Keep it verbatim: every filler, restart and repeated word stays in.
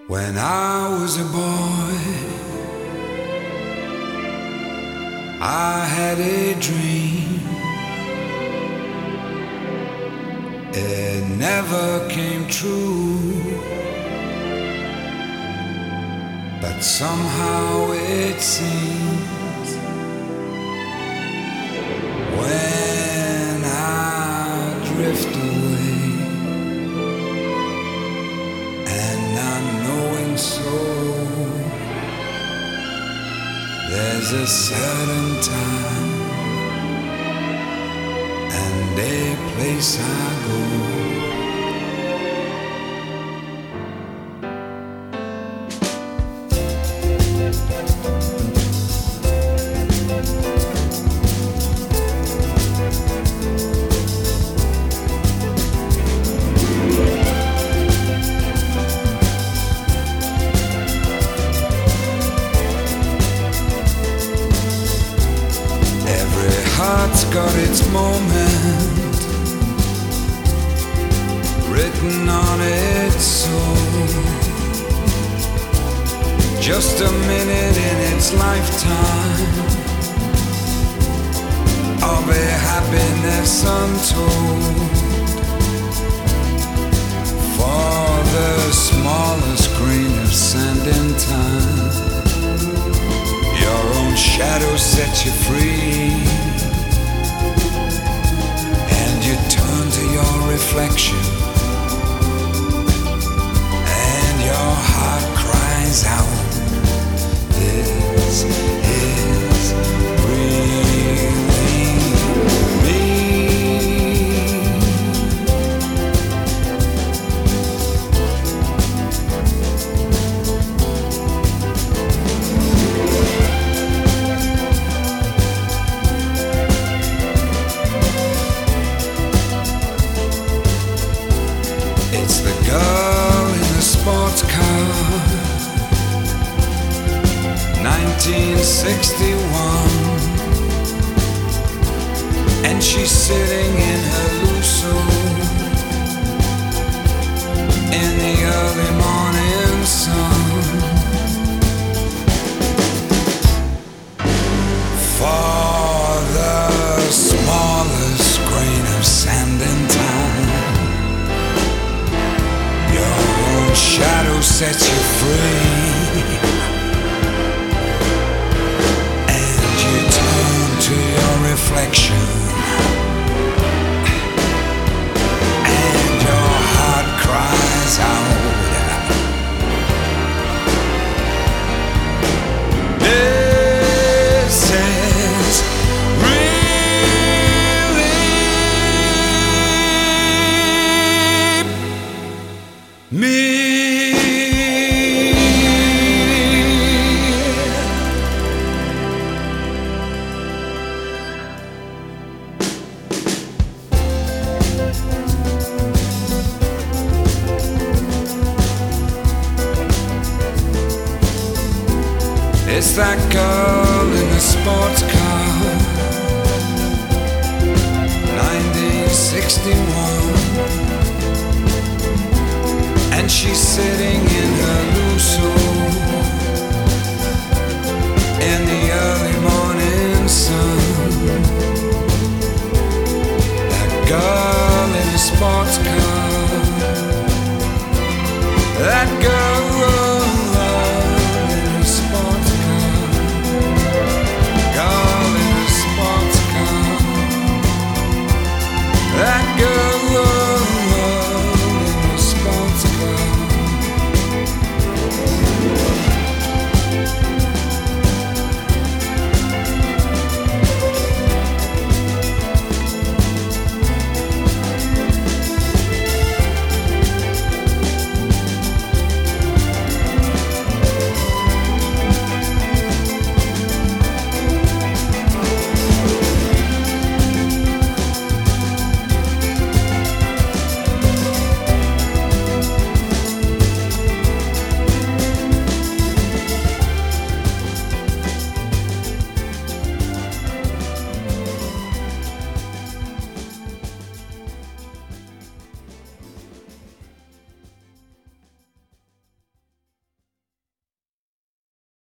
When I was a boy, I had a dream. It never came true, but somehow it seems when I drift away and not knowing so, there's a certain time and a place I go. Heart's got its moment written on its soul. Just a minute in its lifetime of a happiness untold. For the smallest grain of sand in time, your own shadow sets you free. You turn to your reflection, and your heart cries out, this is really me. It's the girl in the sports car, nineteen sixty-one, and she's sitting in her Lusso in the early morning sun. For the smallest grain of sand in time, shadow sets you free, and you turn to your reflection, and your heart cries out, this is really me. It's that girl in the sports car, nineteen sixty-one, and she's sitting in her